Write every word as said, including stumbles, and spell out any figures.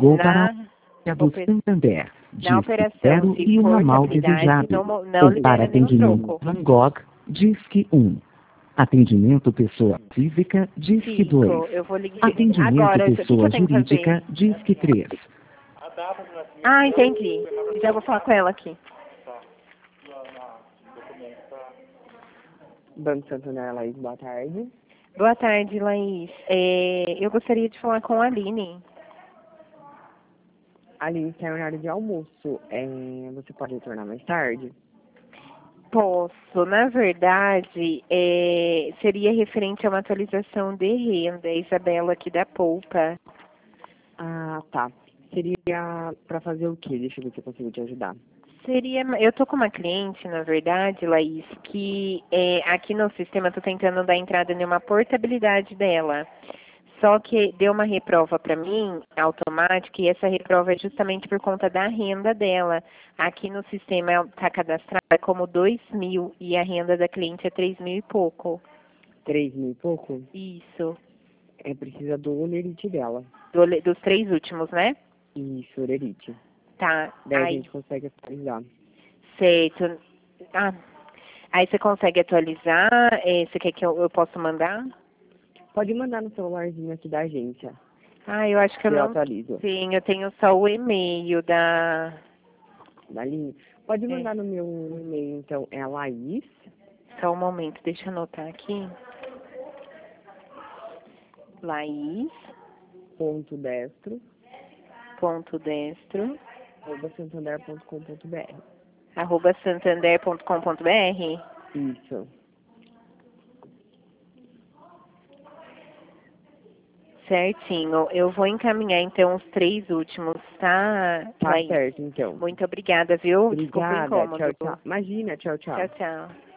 ligou para Na, a do ope- Santander. na Disque operação, zero se e o for ramal capitais, desejado. então mo- não Ou para libera nenhum atendimento troco. Van Gogh, Disque um. Atendimento pessoa física, Disque Fico, dois. eu vou ligar. Atendimento Agora, o que, que pessoa eu tenho que fazer? jurídica, Disque três. Ah, entendi. Já vou falar com ela aqui. Banco Santander, Laís, boa tarde. Boa tarde, Laís. É, eu gostaria de falar com a Aline. Ali está em horário de almoço. É, você pode retornar mais tarde? Posso. Na verdade, é, seria referente a uma atualização de renda. Isabela aqui da Poupa. Ah, tá. Seria para fazer o quê? Deixa eu ver se eu consigo te ajudar. Seria, eu tô com uma cliente, na verdade, Laís, que é, aqui no sistema eu tô tentando dar entrada em uma portabilidade dela. Só que deu uma reprova para mim, automática, e essa reprova é justamente por conta da renda dela. Aqui no sistema está cadastrada como dois mil e a renda da cliente é três mil e pouco. Três mil e pouco? Isso. É, precisa do olerite dela. Do- dos três últimos, né? Isso, olerite. Tá. Daí a Aí, gente consegue atualizar. certo. Ah, aí você consegue atualizar? Eh, Você quer que eu, eu possa mandar? Pode mandar no celularzinho aqui da agência. Ah, eu acho que eu Eu não atualizo. tenho. Eu tenho só o e-mail da... Da linha. Pode É. mandar no meu e-mail, então, é Laís. Só um momento, deixa eu anotar aqui. Laís. Ponto destro, Ponto destro, arroba santander ponto com ponto br. arroba santander ponto com ponto br. Isso. Certinho. Eu vou encaminhar, então, os três últimos, tá, Tá Laís? certo, então. Muito obrigada, viu? Desculpa o Obrigada. incômodo. Tchau, tchau. Imagina, tchau, tchau. Tchau, tchau.